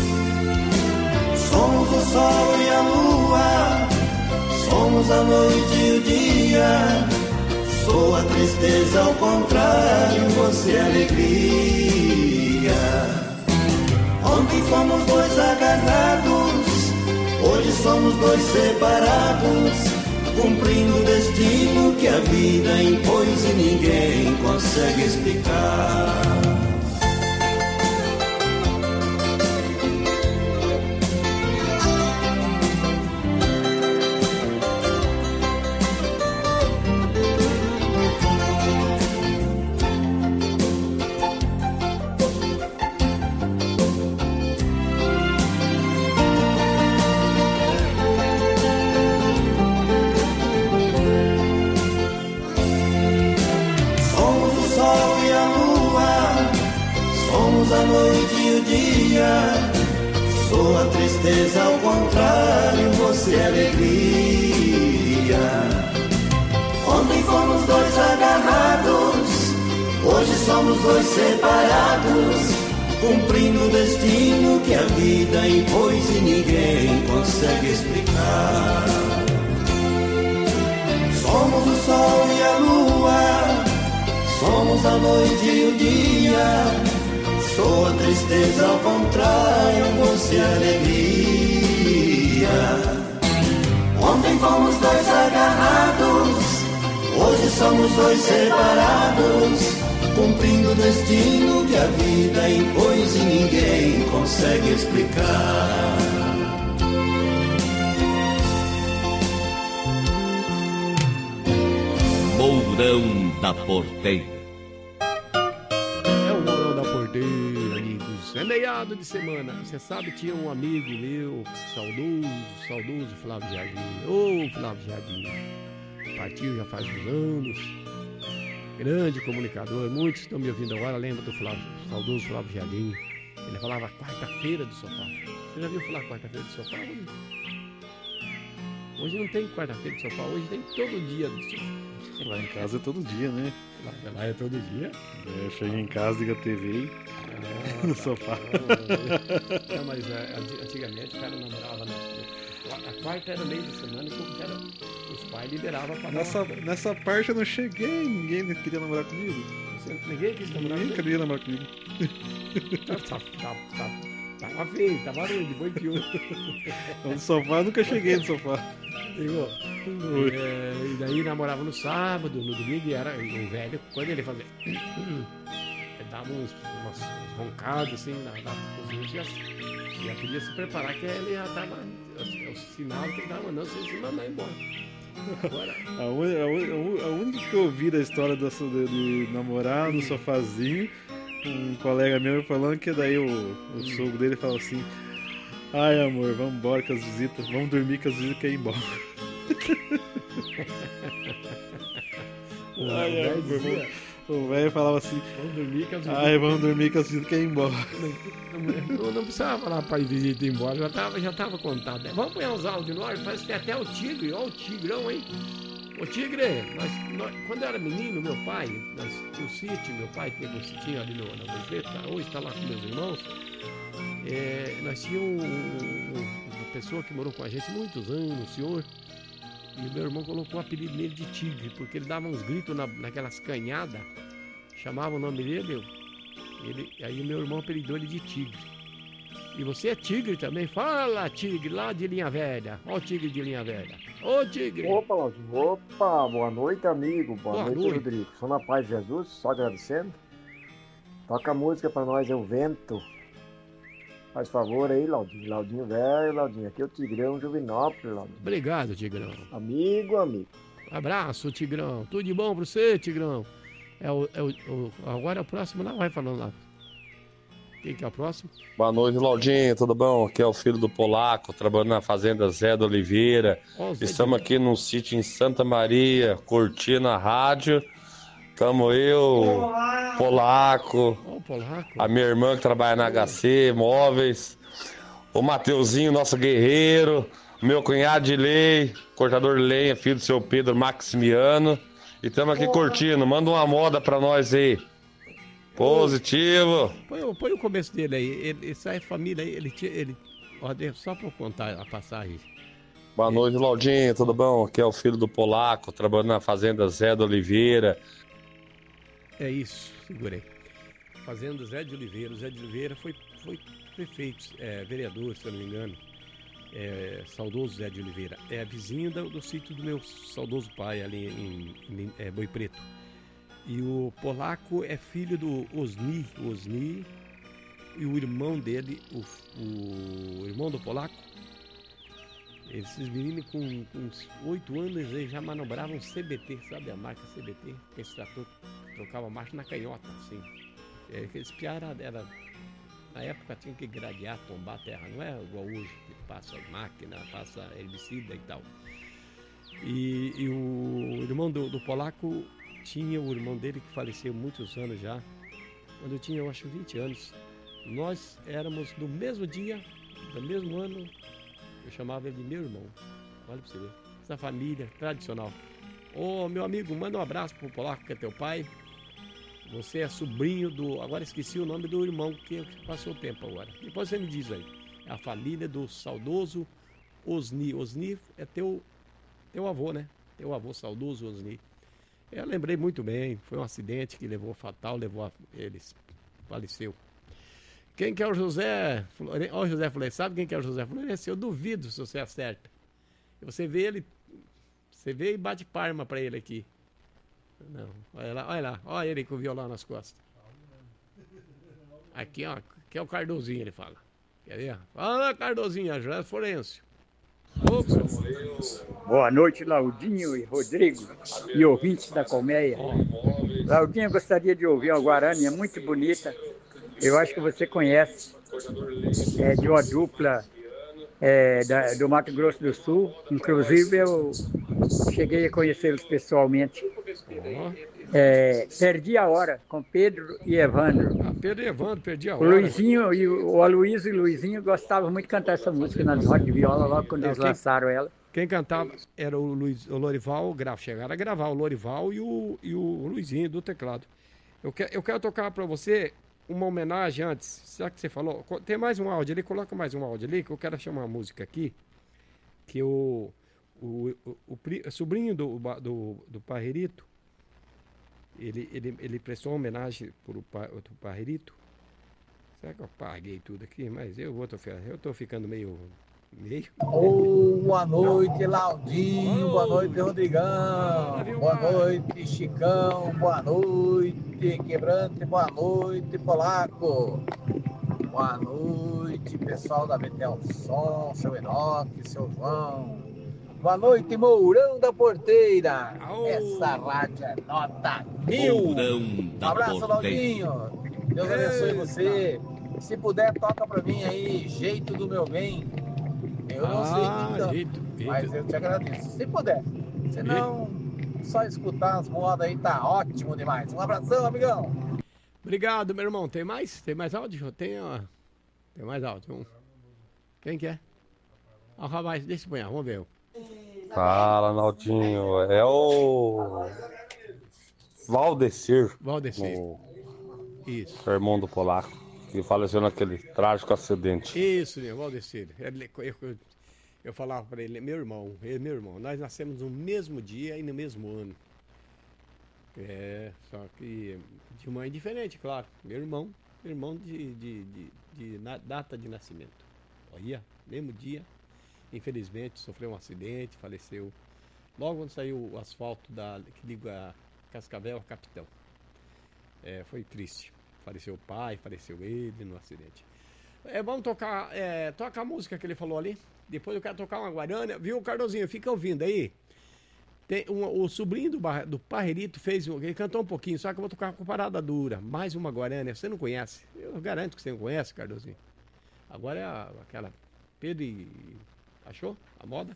Somos o sol e a lua, somos a noite e o dia. Sou a tristeza ao contrário, você é a alegria. Ontem fomos dois agarrados, hoje somos dois separados, cumprindo o destino que a vida impôs e ninguém consegue explicar. A noite e o dia, sou a tristeza ao contrário, você é a alegria. Ontem fomos dois agarrados, hoje somos dois separados, cumprindo o destino que a vida impôs e ninguém consegue explicar. Somos o sol e a lua, somos a noite e o dia. Sou a tristeza ao contrário, você é a alegria. Ontem fomos dois agarrados, hoje somos dois separados, cumprindo o destino que a vida impôs e ninguém consegue explicar. Mourão da Porteira. É meado de semana. Você sabe, tinha um amigo meu, saudoso Flávio Jardim. Ô, Flávio Jardim. Partiu já faz uns anos. Grande comunicador. Muitos estão me ouvindo agora. Lembra do saudoso Flávio Jardim. Ele falava quarta-feira do sofá. Você já viu falar quarta-feira do sofá? Hoje não tem quarta-feira do sofá. Hoje tem todo dia do sofá. Lá em casa é todo dia, né? Lá é todo dia? Eu chego em casa, ligo a TV no sofá. Não, mas antigamente o cara namorava, né? A quarta era meio de semana, porque os pais liberavam pra nessa parte eu não cheguei, ninguém queria namorar comigo. Ninguém quis namorar comigo? Ninguém queria namorar comigo. Tava feio, tava ruim, depois de um. No sofá, eu nunca cheguei no sofá. E daí namorava no sábado, no domingo, e era o velho, quando ele fazia. Ele dava uns roncados assim na cozinha, já podia se preparar que ele já tava. É o sinal que ele tava mandando você se mandar embora. Agora. A única que eu ouvi da história de namorar no sofazinho, um colega meu falando que daí o sogro dele falou assim: ai amor, vamos embora que as visitas, vamos dormir que as visitas querem ir embora. Ai, amor, o velho falava assim: vamos dormir que as visitas querem ir embora. Não precisava falar para ir visita ir embora, já tava contado. Vamos pôr uns áudios no ar, parece que tem até o tigre, ó o tigrão, hein? Ô Tigre, quando eu era menino, meu pai, no sítio, meu pai teve um sítio ali na Borjeta, hoje está lá com meus irmãos. Nós tínhamos uma pessoa que morou com a gente muitos anos, um senhor, e o meu irmão colocou o apelido nele de Tigre, porque ele dava uns gritos naquelas canhadas, chamava o nome dele, aí meu irmão apelidou ele de Tigre. E você é tigre também? Fala, tigre, lá de Linha Velha. Ó o tigre de Linha Velha. Ô, tigre. Opa, boa noite, amigo. Boa noite, Rodrigo. Sou na paz de Jesus, só agradecendo. Toca a música pra nós, é o Vento. Faz favor aí, Laudinho. Laudinho velho, Laudinho. Aqui é o Tigrão Juvenópolis, Laudinho. Obrigado, Tigrão. Amigo. Abraço, Tigrão. Tudo de bom pra você, Tigrão. Agora é o próximo lá, vai falando lá. Quem que é o próximo? Boa noite, Laudinho, tudo bom? Aqui é o filho do Polaco, trabalhando na fazenda Zé da Oliveira. Estamos aqui num sítio em Santa Maria, curtindo a rádio. Estamos eu, Polaco, a minha irmã que trabalha na HC Móveis, o Mateuzinho, nosso guerreiro, meu cunhado de lei, cortador de lenha, filho do seu Pedro Maximiano. E estamos aqui curtindo. Manda uma moda pra nós aí. Positivo. Põe o começo dele aí. Essa é família aí, só pra eu contar a passagem. Boa noite, Laudinho, tudo bom? Aqui é o filho do Polaco, trabalhando na fazenda Zé da Oliveira. É isso, segurei. Fazenda Zé de Oliveira. O Zé de Oliveira foi prefeito, vereador, se eu não me engano. Saudoso Zé de Oliveira. É vizinho do sítio do meu saudoso pai ali em Boi Preto. E o Polaco é filho do Osni e o irmão dele, o irmão do Polaco. Esses meninos com uns 8 anos eles já manobravam CBT, sabe a marca CBT? Esse trator trocava marcha na canhota, assim. Aqueles piá era na época tinha que gradear, tombar a terra, não é igual hoje, que passa máquina, passa herbicida e tal. E o irmão do Polaco tinha o irmão dele que faleceu muitos anos já, quando eu tinha, eu acho, 20 anos. Nós éramos do mesmo dia, do mesmo ano, eu chamava ele de meu irmão. Olha pra você ver, essa família tradicional. Ô, meu amigo, manda um abraço pro Polaco, que é teu pai. Você é sobrinho do... Agora esqueci o nome do irmão que passou o tempo agora. Depois você me diz aí. É a família do saudoso Osni. Osni é teu avô, né? Teu avô saudoso Osni. Eu lembrei muito bem. Foi um acidente que levou fatal, eles. Faleceu. Quem que é o José? Olha o José Florencio. Sabe quem que é o José Florencio? Eu duvido se você acerta. Você vê ele... Você vê e bate palma pra ele aqui. Não, olha lá, olha ele com o violão nas costas. Aqui, ó, aqui é o Cardozinho, ele fala. Quer ver? Fala, Cardozinho, José Florencio. Boa noite, Laudinho e Rodrigo e ouvintes da Colmeia. Laudinho, eu gostaria de ouvir uma guarânia muito bonita. Eu acho que você conhece. É de uma dupla do Mato Grosso do Sul. Inclusive, eu cheguei a conhecê-los pessoalmente. Perdi a Hora, com Pedro e Evandro. Pedro e Evandro, perdi a O hora. Luizinho e o Aloysio e o Luizinho gostavam muito de cantar essa música nas rodas de viola, logo quando eles lançaram ela. Quem cantava era o Lorival, chegaram a gravar o Lorival e o Luizinho do teclado. Eu quero tocar para você uma homenagem antes. Será que você falou? Tem mais um áudio ali, coloca mais um áudio ali, que eu quero chamar uma música aqui, que o sobrinho do Parrerito, ele prestou uma homenagem pro Parrerito. Será que eu paguei tudo aqui? Mas eu tô ficando meio... Boa noite, Laudinho. Boa noite, Rodrigão. Boa noite, Chicão. Boa noite, Quebrante. Boa noite, Polaco. Boa noite, pessoal da Betel Som, seu Enoque, seu João. Boa noite, Mourão da Porteira. Essa rádio é nota 1000. Um abraço, Laudinho. Deus abençoe você. Se puder, toca pra mim aí, Jeito do Meu Bem. Eu não sei tanto, mas eu te agradeço. Se puder. Se não, só escutar as modas aí tá ótimo demais. Um abração, amigão. Obrigado, meu irmão. Tem mais? Tem mais áudio? Tem mais áudio. Quem quer? Ah, rapaz, deixa eu pôr, vamos ver. Fala, Naldinho. É o Valdecir. Isso. O irmão do Polaco, que faleceu naquele trágico acidente. Isso, meu Valdecir. Eu falava pra ele, meu irmão. Nós nascemos no mesmo dia e no mesmo ano. Só que de mãe diferente, claro. Meu irmão de data de nascimento. Olha, mesmo dia. Infelizmente, sofreu um acidente, faleceu. Logo quando saiu o asfalto que liga Cascavel a Capitão. Foi triste. Faleceu o pai, faleceu ele no acidente. Vamos tocar, toca a música que ele falou ali. Depois eu quero tocar uma guarânia. Viu, Cardozinho? Fica ouvindo aí. O sobrinho do Parrerito fez, ele cantou um pouquinho, só que eu vou tocar com Parada Dura. Mais uma Guarânia, você não conhece. Eu garanto que você não conhece, Cardozinho. Agora é aquela... Pedro e... Achou? A moda?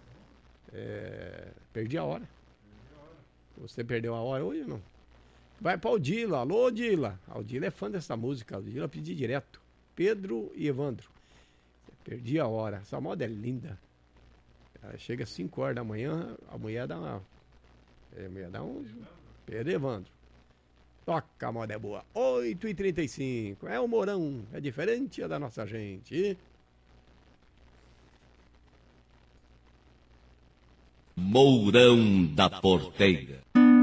Perdi a hora. Você perdeu a hora hoje ou não? Vai pra Odila. Alô, Odila. A Odila é fã dessa música. A Odila pedi direto. Pedro e Evandro. Perdi a hora. Essa moda é linda. Ela chega às 5 horas da manhã, a mulher dá uma... Pedro e Evandro. Toca, a moda é boa. 8h35. É o Mourão. É diferente da nossa gente. Mourão da Porteira.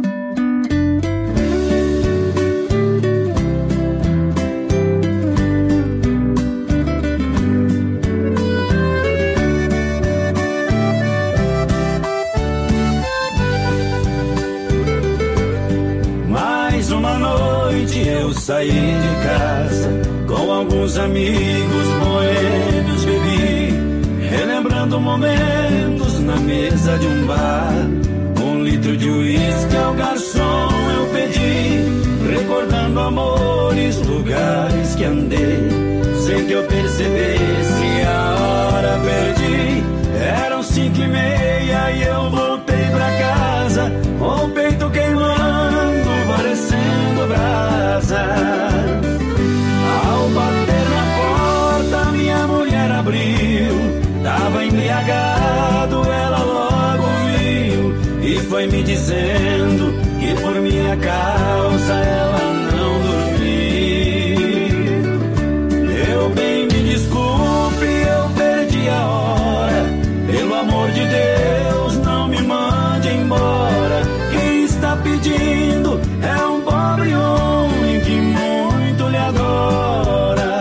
Mais uma noite eu saí de casa com alguns amigos boêmios, bebi, relembrando momentos na mesa de um bar. 1 litro de uísque ao garçom eu pedi, recordando amores, lugares que andei, sem que eu percebesse a hora perdi. Eram 5h30 e eu voltei pra casa, com o peito queimando, parecendo brasa. Ao bater na porta minha mulher abriu, tava embriagado, ela logo viu e foi me dizendo que por minha causa ela não dormiu. Meu bem, me desculpe, eu perdi a hora, pelo amor de Deus não me mande embora. Quem está pedindo é um pobre homem que muito lhe adora.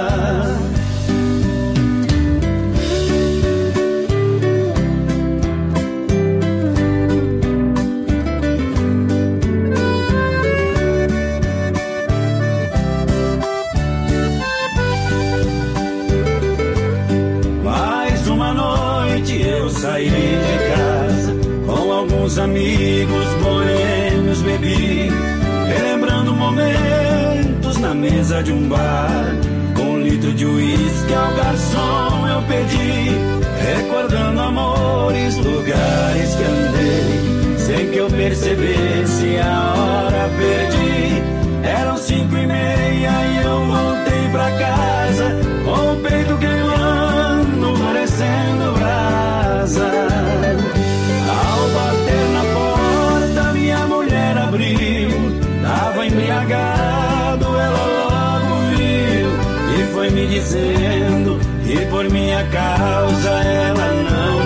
Saí de casa com alguns amigos boêmios, bebi, relembrando momentos na mesa de um bar. Com 1 litro de uísque ao garçom eu pedi, recordando amores, lugares que andei, sem que eu percebesse a hora perdi. Eram 5h30 e eu voltei pra casa, com o peito queimando, parecendo brasa. Ao bater na porta minha mulher abriu, tava embriagado, ela logo viu e foi me dizendo que por minha causa ela não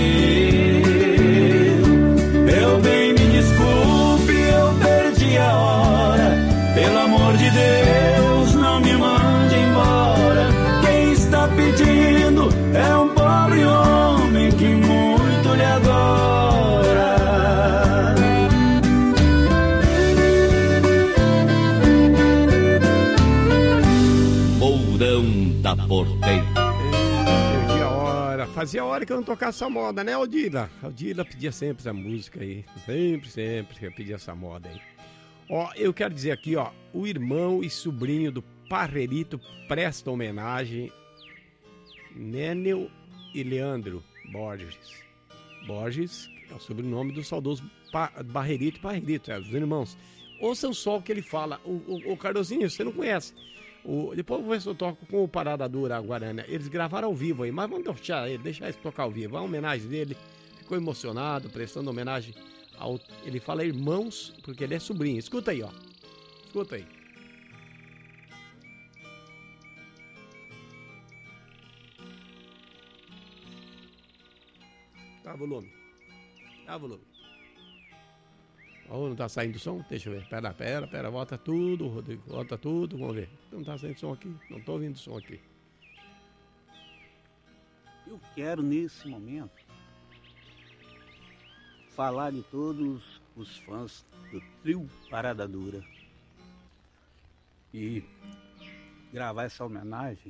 dormiu. Meu bem, me desculpe, eu perdi a hora, pelo amor de Deus não me mande embora. Quem está pedindo é um pobre homem que muito lhe adora. Mourão da Porteira. Perdi a hora. Fazia hora que eu não tocava essa moda, né, Odila? A Odila pedia sempre essa música aí. Sempre eu pedia essa moda aí. Ó, eu quero dizer aqui, ó, o irmão e sobrinho do Parrerito presta homenagem, Nénio e Leandro Borges. Borges é o sobrenome do saudoso Parrerito, os irmãos. Ouçam só o que ele fala. O Cardozinho, você não conhece. Depois eu vou ver se eu toco com o Parada Dura, a Guarânia. Eles gravaram ao vivo aí, mas vamos deixar ele tocar ao vivo. A homenagem dele, ficou emocionado, prestando homenagem ao... Ele fala irmãos, porque ele é sobrinho. Escuta aí, ó. Escuta aí. Dá volume. Oh, não tá saindo som? Deixa eu ver. Pera. Volta tudo, Rodrigo. Volta tudo. Vamos ver. Não tá saindo som aqui. Não tô ouvindo som aqui. Eu quero, nesse momento, falar de todos os fãs do trio Parada Dura e gravar essa homenagem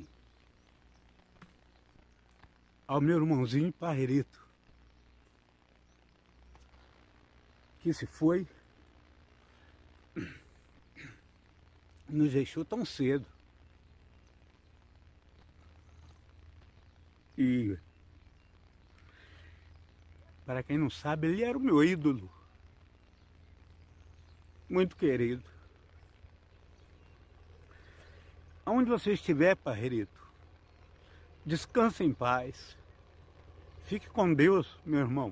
ao meu irmãozinho Parrerito. que se foi nos deixou tão cedo. E, para quem não sabe, ele era o meu ídolo. Muito querido. Aonde você estiver, Parreirito, descanse em paz. Fique com Deus, meu irmão.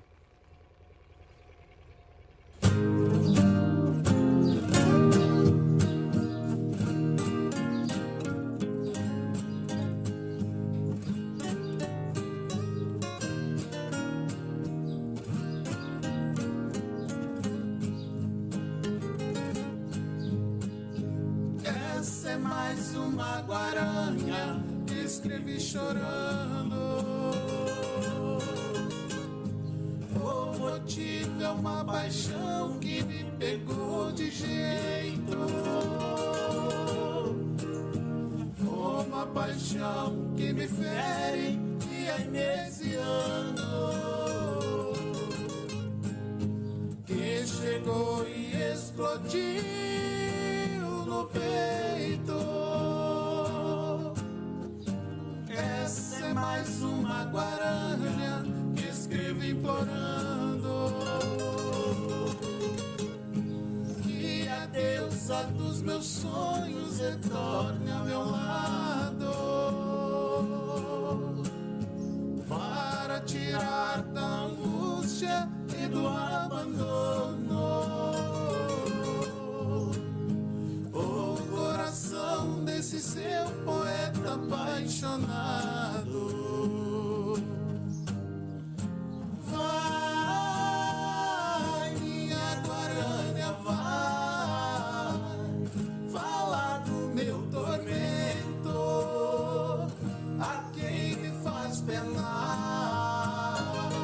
Essa é mais uma guaranha que escrevi chorando. O motivo é uma paixão que me pegou de jeito. Uma paixão que me fere e anestesiando. Que chegou e explodiu no peito. Essa é mais uma guaranha que escrevo implorando que a deusa dos meus sonhos retorne ao meu lado para tirar da angústia e do abandono desse seu poeta apaixonado. Vai, minha guaranha, vai falar do meu tormento, a quem me faz penar.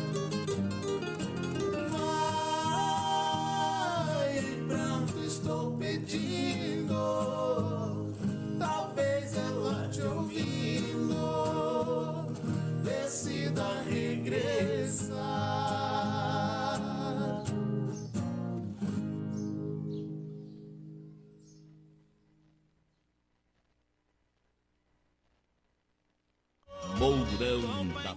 Vai, em branco estou pedindo, talvez ela te ouvindo decida regressar. Mourão da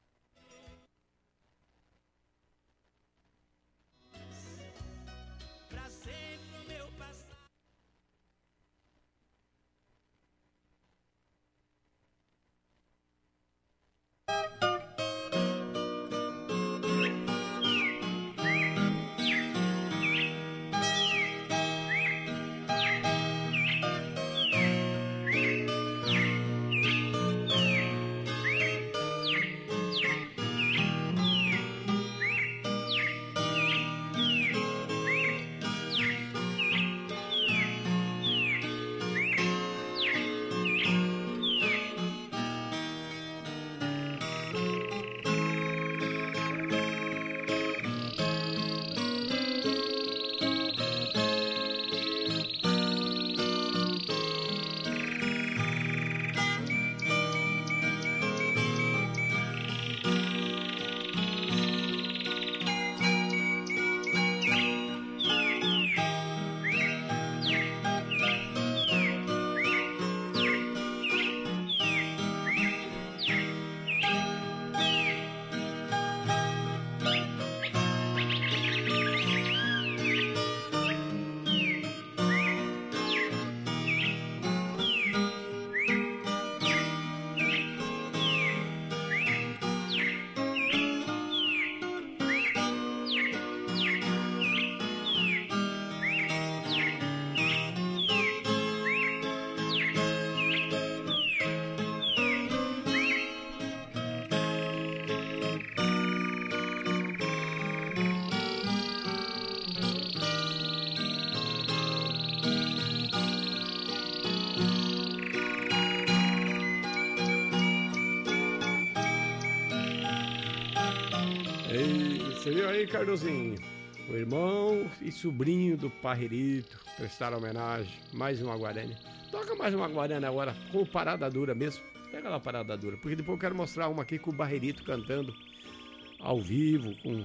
Você viu aí, Cardozinho? O irmão e sobrinho do Parreirito prestaram homenagem. Mais uma guarani. Toca mais uma guarani agora, com parada dura mesmo. Pega lá a parada dura, porque depois eu quero mostrar uma aqui com o Parreirito cantando ao vivo, com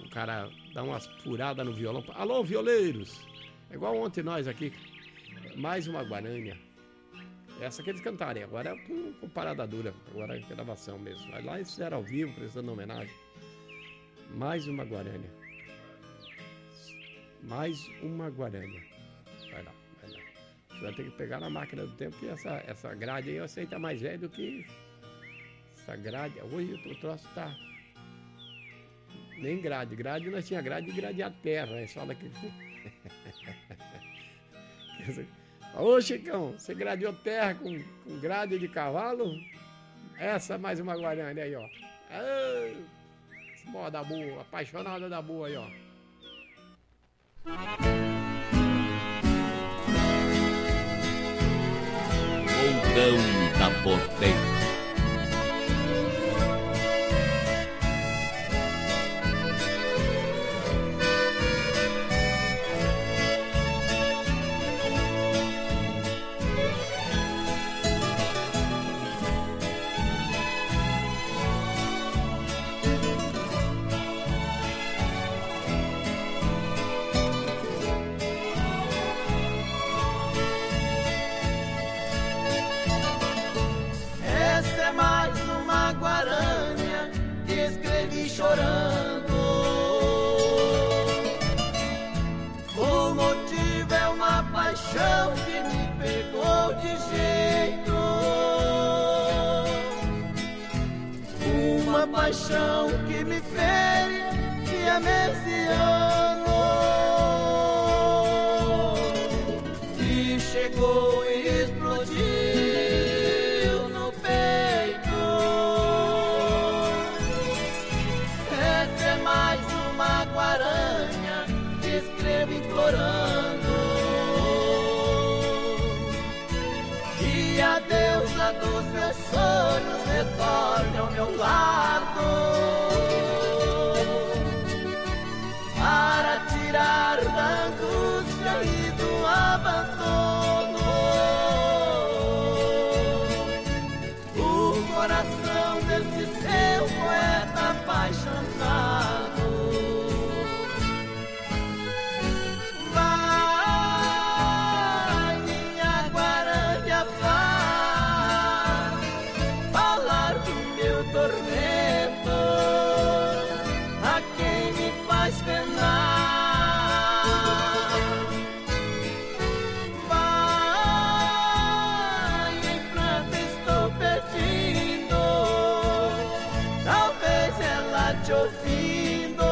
O cara dá umas furadas no violão. Alô, violeiros! É igual ontem nós aqui. Mais uma guarânia. Essa que eles cantarem. Agora é com parada dura. Agora é gravação mesmo. Mas lá eles fizeram ao vivo, prestando homenagem. Mais uma guarânia. Mais uma guarânia. Vai lá, vai lá. Você vai ter que pegar na máquina do tempo, porque essa grade aí eu sei que tá mais velho do que... Essa grade... Hoje o troço tá... Nem grade. Grade nós tinha grade e gradear terra. Aí fala que... Ô Chicão, você gradeou terra com grade de cavalo? Essa mais uma guarânia aí, ó. Moda boa, apaixonada da boa aí, ó. Mourão da Porteira. Chorando, o motivo é uma paixão que me pegou de jeito, uma paixão que me fere dia, mês e ano, e chegou e explodiu no peito. Guaranha que escrevo implorando que a deusa dos meus sonhos retorne ao meu lado para tirar da angústia e do abandono o coração desse seu poeta apaixonado. Te ouvindo,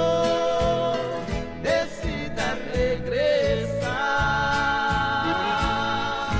decida regressar.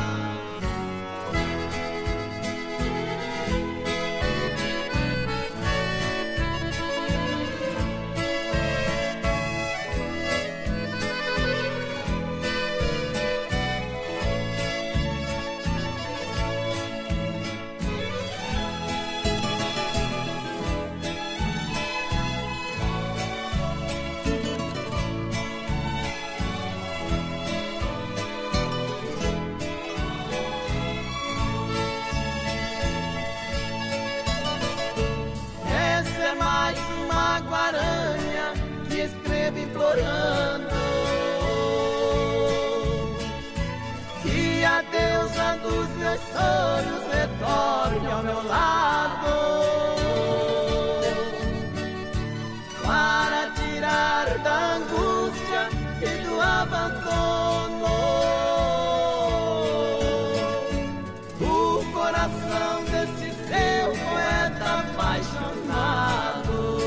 Guaranha que escreve implorando que a deusa dos meus sonhos retorne ao meu lado para tirar da angústia e do abandono o coração desse seu poeta apaixonado.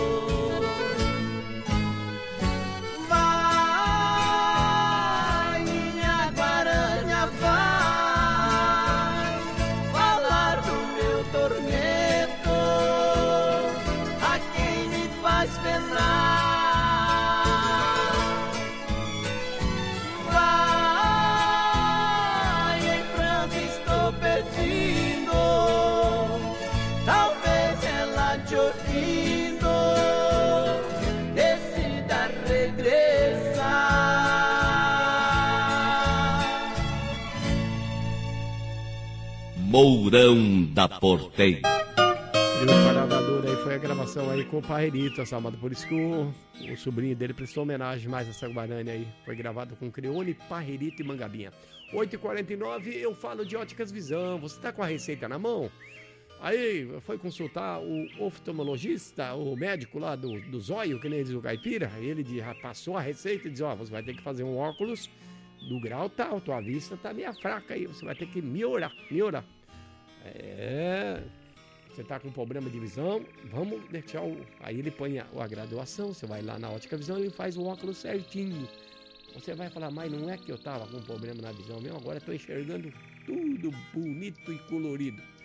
Vai em pranto, estou perdido. Talvez ela te ouvindo decida regressar. Mourão da Porteira. E o Paravador aí foi a gravação aí com o Parrerito, Samado. Por isso que o sobrinho dele prestou homenagem mais a essa Guarani aí. Foi gravado com Creone, Parrerito e Mangabinha. 8h49, eu falo de Óticas Visão. Você tá com a receita na mão? Aí foi consultar o oftalmologista, o médico lá do zóio, que nem diz o caipira. Ele passou a receita e diz, você vai ter que fazer um óculos do grau tal, tua vista tá meio fraca aí, você vai ter que melhorar. Você tá com problema de visão, vamos deixar aí ele põe a graduação, você vai lá na Ótica Visão e ele faz o óculos certinho. Você vai falar, mas não é que eu tava com problema na visão mesmo, agora eu tô enxergando tudo bonito e colorido.